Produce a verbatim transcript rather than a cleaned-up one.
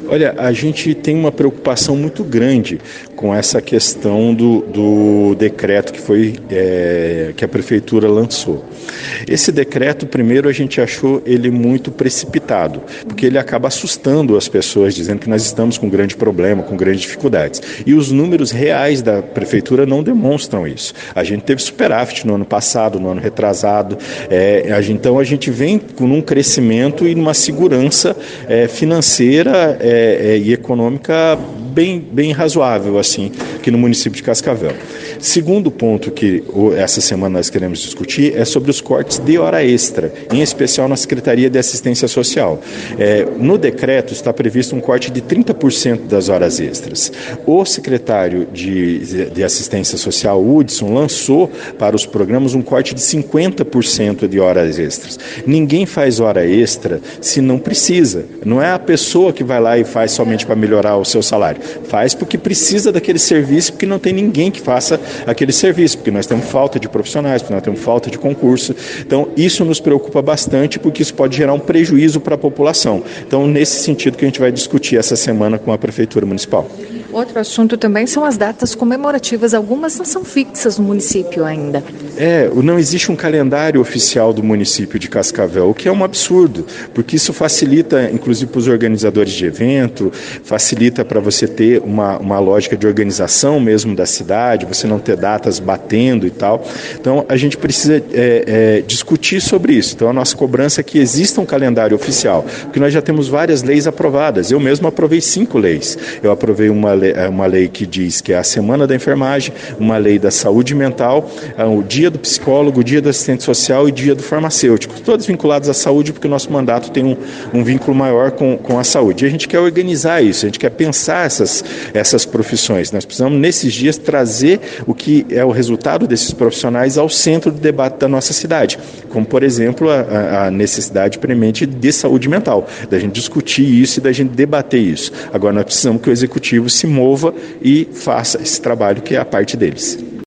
Olha, a gente tem uma preocupação muito grande com essa questão do, do decreto que foi é, que a prefeitura lançou. Esse decreto, primeiro, a gente achou ele muito precipitado, porque ele acaba assustando as pessoas, dizendo que nós estamos com um grande problema, com grandes dificuldades. E os números reais da prefeitura não demonstram isso. A gente teve superávit no ano passado, no ano retrasado, é, a gente, então a gente vem com um crescimento e uma segurança é, financeira é, é, e econômica bem, bem razoável assim, aqui no município de Cascavel. Segundo ponto que essa semana nós queremos discutir é sobre os cortes de hora extra, em especial na Secretaria de Assistência Social. É, no decreto está previsto um corte de trinta por cento das horas extras. O secretário de, de Assistência Social, Hudson, lançou para os programas um corte de cinquenta por cento de horas extras. Ninguém faz hora extra se não precisa. Não é a pessoa que vai lá e faz somente para melhorar o seu salário. Faz porque precisa daquele serviço, porque não tem ninguém que faça aquele serviço, porque nós temos falta de profissionais, porque nós temos falta de concurso. Então, isso nos preocupa bastante, porque isso pode gerar um prejuízo para a população. Então, nesse sentido que a gente vai discutir essa semana com a Prefeitura Municipal. Outro assunto também são as datas comemorativas. Algumas não são fixas no município ainda. É, não existe um calendário oficial do município de Cascavel, o que é um absurdo, porque isso facilita, inclusive, para os organizadores de evento, facilita para você ter uma, uma lógica de organização mesmo da cidade, você não ter datas batendo e tal. Então, a gente precisa é, é, discutir sobre isso. Então, a nossa cobrança é que exista um calendário oficial, porque nós já temos várias leis aprovadas. Eu mesmo aprovei cinco leis. Eu aprovei uma lei, uma lei que diz que é a Semana da Enfermagem, uma lei da saúde mental, o dia do psicólogo, o dia do assistente social e o dia do farmacêutico, todos vinculados à saúde, porque o nosso mandato tem um, um vínculo maior com, com a saúde. E a gente quer organizar isso, a gente quer pensar essas, essas profissões. Nós precisamos, nesses dias, trazer o que é o resultado desses profissionais ao centro do debate da nossa cidade, como, por exemplo, a, a necessidade premente de saúde mental, da gente discutir isso e da gente debater isso. Agora, nós precisamos que o Executivo se mova e faça esse trabalho que é a parte deles.